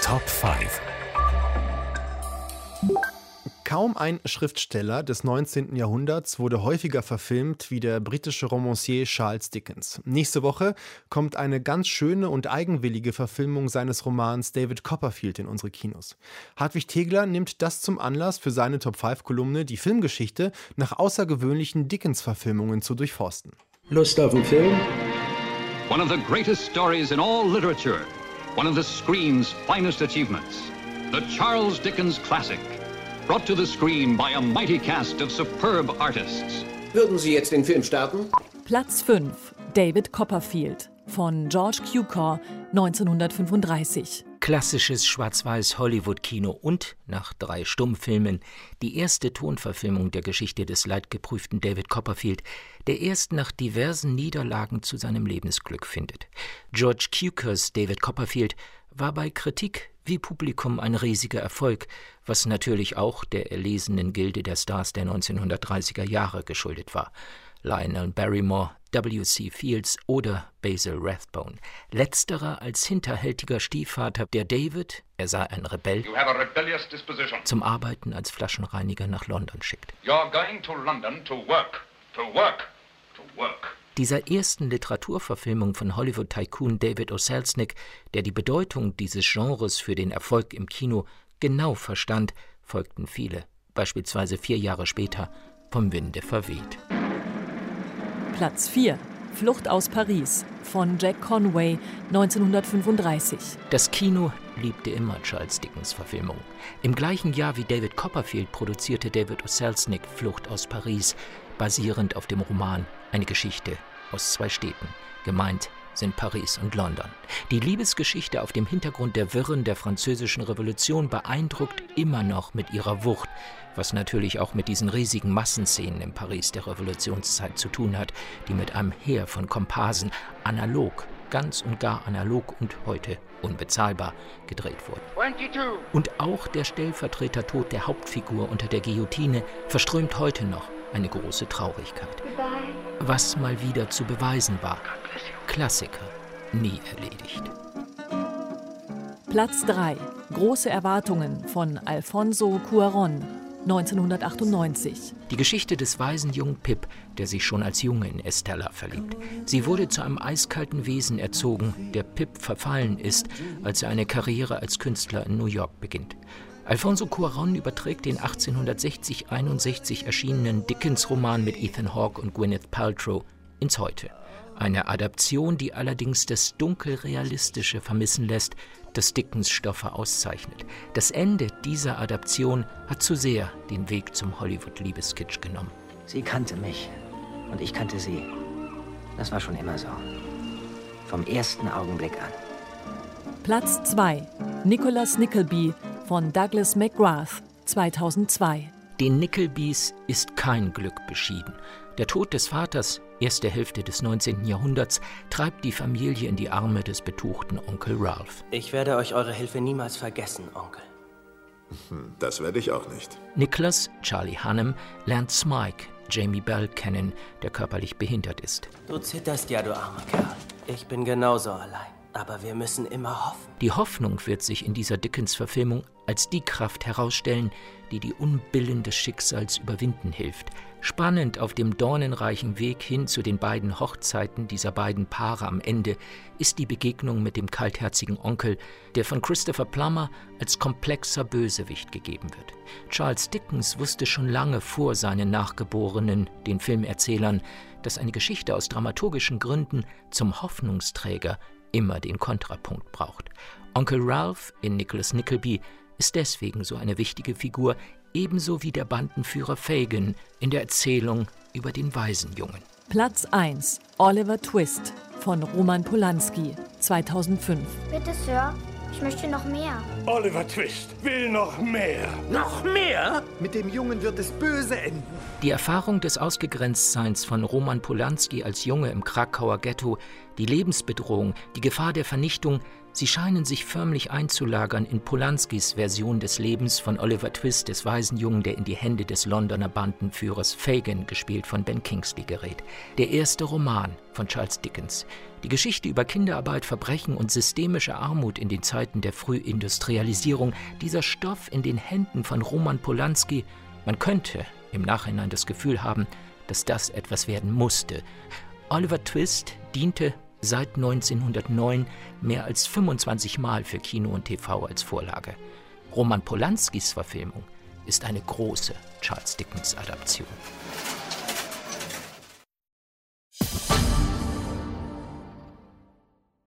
Top 5. Kaum ein Schriftsteller des 19. Jahrhunderts wurde häufiger verfilmt wie der britische Romancier Charles Dickens. Nächste Woche kommt eine ganz schöne und eigenwillige Verfilmung seines Romans David Copperfield in unsere Kinos. Hartwig Tegler nimmt das zum Anlass, für seine Top-5-Kolumne die Filmgeschichte nach außergewöhnlichen Dickens-Verfilmungen zu durchforsten. Lust auf einen Film? One of the greatest stories in all literature. One of the screen's finest achievements. The Charles Dickens classic. Brought to the screen by a mighty cast of superb artists. Würden Sie jetzt den Film starten? Platz 5. David Copperfield von George Cukor, 1935. Klassisches Schwarz-Weiß-Hollywood-Kino und, nach 3 Stummfilmen, die erste Tonverfilmung der Geschichte des leidgeprüften David Copperfield, der erst nach diversen Niederlagen zu seinem Lebensglück findet. George Cukors David Copperfield war bei Kritik wie Publikum ein riesiger Erfolg, was natürlich auch der erlesenen Gilde der Stars der 1930er Jahre geschuldet war. Lionel Barrymore, W.C. Fields oder Basil Rathbone. Letzterer als hinterhältiger Stiefvater, der David, er sei ein Rebell, zum Arbeiten als Flaschenreiniger nach London schickt. You're going to London to work, to work, to work. Dieser ersten Literaturverfilmung von Hollywood-Tycoon David O. Selznick, der die Bedeutung dieses Genres für den Erfolg im Kino genau verstand, folgten viele, beispielsweise 4 Jahre später, vom Winde verweht. Platz 4. Flucht aus Paris von Jack Conway, 1935. Das Kino liebte immer Charles Dickens Verfilmungen. Im gleichen Jahr wie David Copperfield produzierte David O. Selznick Flucht aus Paris, basierend auf dem Roman Eine Geschichte aus 2 Städten. Gemeint sind Paris und London. Die Liebesgeschichte auf dem Hintergrund der Wirren der Französischen Revolution beeindruckt immer noch mit ihrer Wucht, was natürlich auch mit diesen riesigen Massenszenen im Paris der Revolutionszeit zu tun hat, die mit einem Heer von Komparsen analog, ganz und gar analog und heute unbezahlbar gedreht wurden. 22. Und auch der Stellvertretertod der Hauptfigur unter der Guillotine verströmt heute noch eine große Traurigkeit. Was mal wieder zu beweisen war. Klassiker, nie erledigt. Platz 3. Große Erwartungen von Alfonso Cuarón, 1998. Die Geschichte des weisen jungen Pip, der sich schon als Junge in Estella verliebt. Sie wurde zu einem eiskalten Wesen erzogen, der Pip verfallen ist, als er eine Karriere als Künstler in New York beginnt. Alfonso Cuarón überträgt den 1860-61 erschienenen Dickens-Roman mit Ethan Hawke und Gwyneth Paltrow ins Heute. Eine Adaption, die allerdings das Dunkelrealistische vermissen lässt, das Dickens Stoffe auszeichnet. Das Ende dieser Adaption hat zu sehr den Weg zum Hollywood-Liebeskitsch genommen. Sie kannte mich und ich kannte sie. Das war schon immer so. Vom ersten Augenblick an. Platz 2. Nicholas Nickleby von Douglas McGrath, 2002. Den Nicklebys ist kein Glück beschieden. Der Tod des Vaters, erste Hälfte des 19. Jahrhunderts, treibt die Familie in die Arme des betuchten Onkel Ralph. Ich werde euch eure Hilfe niemals vergessen, Onkel. Das werde ich auch nicht. Nicholas, Charlie Hunnam, lernt Smike, Jamie Bell, kennen, der körperlich behindert ist. Du zitterst ja, du armer Kerl. Ich bin genauso allein. Aber wir müssen immer hoffen. Die Hoffnung wird sich in dieser Dickens-Verfilmung als die Kraft herausstellen, die die Unbillen des Schicksals überwinden hilft. Spannend auf dem dornenreichen Weg hin zu den beiden Hochzeiten dieser beiden Paare am Ende ist die Begegnung mit dem kaltherzigen Onkel, der von Christopher Plummer als komplexer Bösewicht gegeben wird. Charles Dickens wusste schon lange vor seinen Nachgeborenen, den Filmerzählern, dass eine Geschichte aus dramaturgischen Gründen zum Hoffnungsträger immer den Kontrapunkt braucht. Onkel Ralph in Nicholas Nickleby ist deswegen so eine wichtige Figur, ebenso wie der Bandenführer Fagin in der Erzählung über den Waisenjungen. Platz 1. Oliver Twist von Roman Polanski, 2005. Bitte, Sir, ich möchte noch mehr. Oliver Twist will noch mehr. Noch mehr? Mit dem Jungen wird es böse enden. Die Erfahrung des Ausgegrenztseins von Roman Polanski als Junge im Krakauer Ghetto, die Lebensbedrohung, die Gefahr der Vernichtung, Sie scheinen sich förmlich einzulagern in Polanskis Version des Lebens von Oliver Twist, des Waisenjungen, der in die Hände des Londoner Bandenführers Fagin, gespielt von Ben Kingsley, gerät. Der erste Roman von Charles Dickens. Die Geschichte über Kinderarbeit, Verbrechen und systemische Armut in den Zeiten der Frühindustrialisierung. Dieser Stoff in den Händen von Roman Polański. Man könnte im Nachhinein das Gefühl haben, dass das etwas werden musste. Oliver Twist diente seit 1909 mehr als 25 Mal für Kino und TV als Vorlage. Roman Polanskis Verfilmung ist eine große Charles Dickens-Adaption.